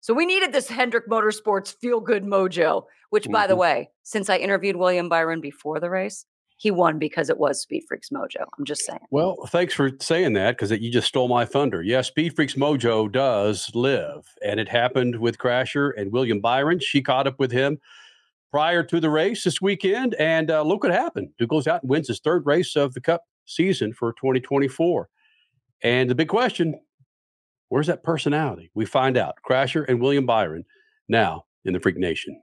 So we needed this Hendrick Motorsports feel-good mojo, which, by the Mhm. way, since I interviewed William Byron before the race, he won because it was Speed Freaks mojo. I'm just saying. Well, thanks for saying that because you just stole my thunder. Yeah, Speed Freaks Mojo does live, and it happened with Crasher and William Byron. She caught up with him prior to the race this weekend, and look what happened. Who goes out and wins his third race of the Cup season for 2024. And the big question, where's that personality? We find out. Crasher and William Byron now in the Freak Nation.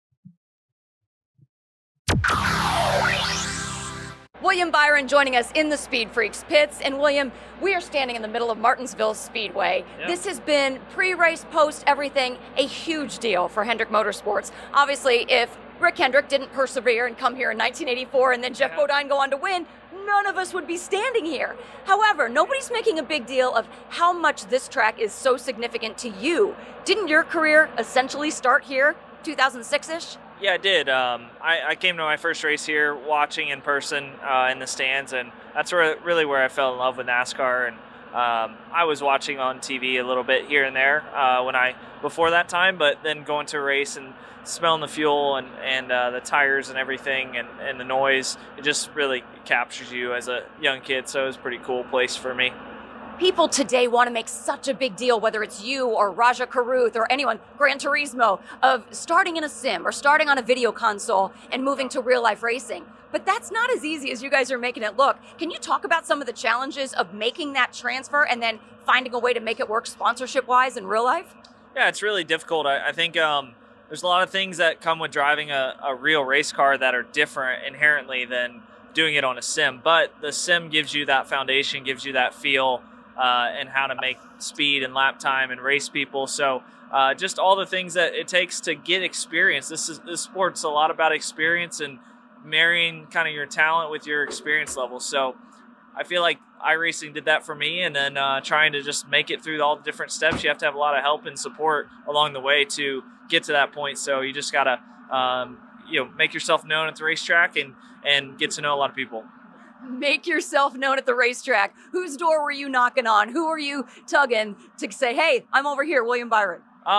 William Byron joining us in the Speed Freaks pits. And William, we are standing in the middle of Martinsville Speedway. Yep. This has been pre-race, post, everything, a huge deal for Hendrick Motorsports. Obviously, if Rick Hendrick didn't persevere and come here in 1984 and then Jeff Bodine go on to win, none of us would be standing here. However, nobody's making a big deal of how much this track is so significant to you. Didn't your career essentially start here, 2006-ish? Yeah, it did. I came to my first race here watching in person in the stands, and that's really where I fell in love with NASCAR. And I was watching on TV a little bit here and there before that time, but then going to a race and smelling the fuel and the tires and everything and the noise, it just really captures you as a young kid. So it was a pretty cool place for me. People today want to make such a big deal, whether it's you or Raja Karuth or anyone, Gran Turismo, of starting in a sim or starting on a video console and moving to real life racing. But that's not as easy as you guys are making it look. Can you talk about some of the challenges of making that transfer and then finding a way to make it work sponsorship wise in real life? Yeah, it's really difficult. I think there's a lot of things that come with driving a real race car that are different inherently than doing it on a sim. But the sim gives you that foundation, gives you that feel, and how to make speed and lap time and race people. So just all the things that it takes to get experience. This sport's a lot about experience and marrying kind of your talent with your experience level. So I feel like iRacing did that for me, and then trying to just make it through all the different steps. You have to have a lot of help and support along the way to get to that point. So you just got to make yourself known at the racetrack and get to know a lot of people. Make yourself known at the racetrack. Whose door were you knocking on? Who were you tugging to say, hey, I'm over here, William Byron?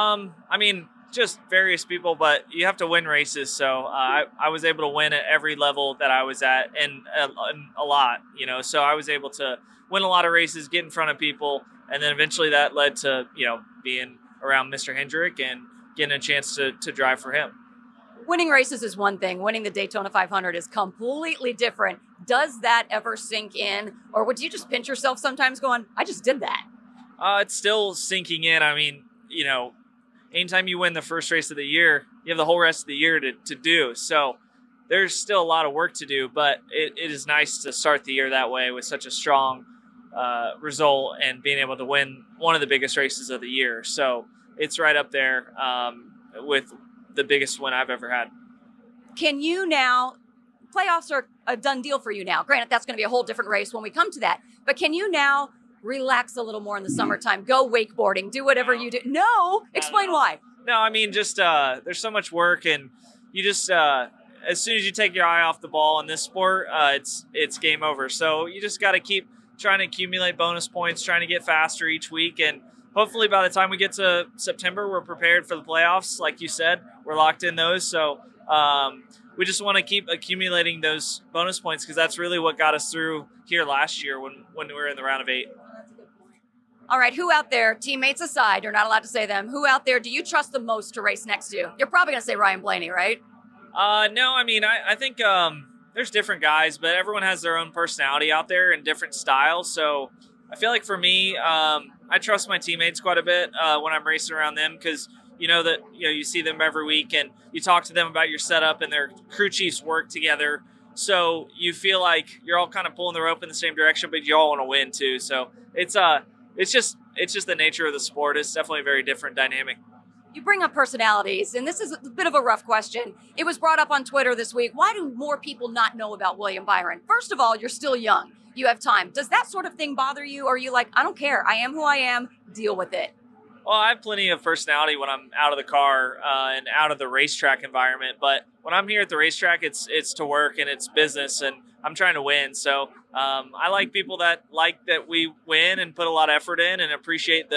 Just various people, but you have to win races. So I was able to win at every level that I was at, and a lot, so I was able to win a lot of races, get in front of people. And then eventually that led to, being around Mr. Hendrick and getting a chance to drive for him. Winning races is one thing. Winning the Daytona 500 is completely different. Does that ever sink in? Or would you just pinch yourself sometimes going, I just did that? It's still sinking in. Anytime you win the first race of the year, you have the whole rest of the year to do. So there's still a lot of work to do, but it is nice to start the year that way with such a strong result and being able to win one of the biggest races of the year. So it's right up there with the biggest win I've ever had. Can you now, playoffs are a done deal for you now. Granted, that's going to be a whole different race when we come to that. But can you now relax a little more in the summertime, go wakeboarding, do whatever you do? No, explain why. No, there's so much work, and you just, as soon as you take your eye off the ball in this sport, it's game over. So you just got to keep trying to accumulate bonus points, trying to get faster each week. And hopefully by the time we get to September, we're prepared for the playoffs. Like you said, we're locked in those. So we just want to keep accumulating those bonus points because that's really what got us through here last year when we were in the round of 8. All right, who out there, teammates aside, you're not allowed to say them, who out there do you trust the most to race next to you? You're probably going to say Ryan Blaney, right? No, I think there's different guys, but everyone has their own personality out there and different styles. So I feel like for me, I trust my teammates quite a bit when I'm racing around them because you see them every week and you talk to them about your setup, and their crew chiefs work together. So you feel like you're all kind of pulling the rope in the same direction, but you all want to win too. So it's just the nature of the sport. It's definitely a very different dynamic. You bring up personalities, and this is a bit of a rough question. It was brought up on Twitter this week. Why do more people not know about William Byron? First of all, you're still young. You have time. Does that sort of thing bother you? Or are you like, I don't care. I am who I am. Deal with it. Well, I have plenty of personality when I'm out of the car and out of the racetrack environment. But when I'm here at the racetrack, it's to work and it's business, and I'm trying to win. So I like people that like that we win and put a lot of effort in and appreciate the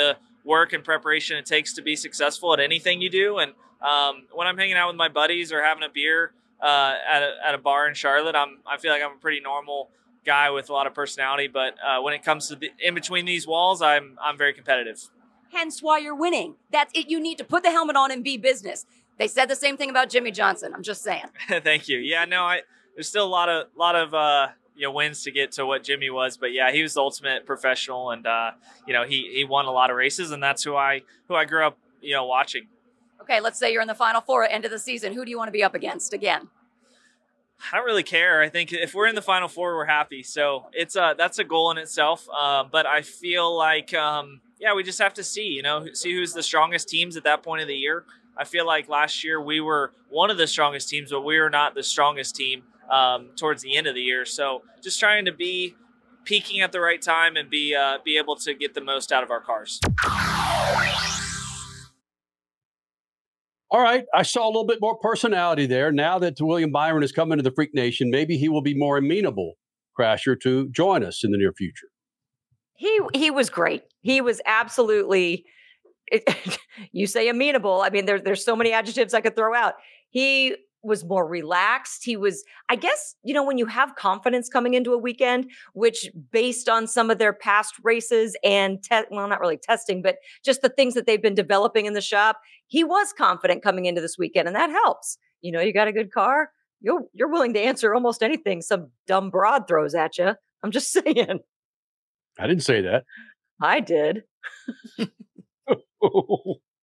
work and preparation it takes to be successful at anything you do. And when I'm hanging out with my buddies or having a beer at a bar in Charlotte, I feel like I'm a pretty normal guy with a lot of personality. But when it comes to in between these walls, I'm very competitive. Hence why you're winning. That's it. You need to put the helmet on and be business. They said the same thing about Jimmie Johnson. I'm just saying. Thank you. Yeah, no, there's still a lot of wins to get to what Jimmy was, but yeah, he was the ultimate professional, and he won a lot of races, and that's who I grew up watching. Okay, let's say you're in the Final Four at end of the season. Who do you want to be up against again? I don't really care. I think if we're in the Final Four, we're happy. So that's a goal in itself. But I feel like we just have to see who's the strongest teams at that point of the year. I feel like last year we were one of the strongest teams, but we were not the strongest team towards the end of the year. So just trying to be peaking at the right time and be able to get the most out of our cars. All right. I saw a little bit more personality there. Now that William Byron has come into the Freak Nation, maybe he will be more amenable, Crasher, to join us in the near future. He was great. He was absolutely, you say amenable. I mean, there's so many adjectives I could throw out. He was more relaxed. He was, I guess, when you have confidence coming into a weekend, which based on some of their past races and not really testing, but just the things that they've been developing in the shop, he was confident coming into this weekend, and that helps. You got a good car, you're willing to answer almost anything some dumb broad throws at you. I'm just saying. I didn't say that. I did.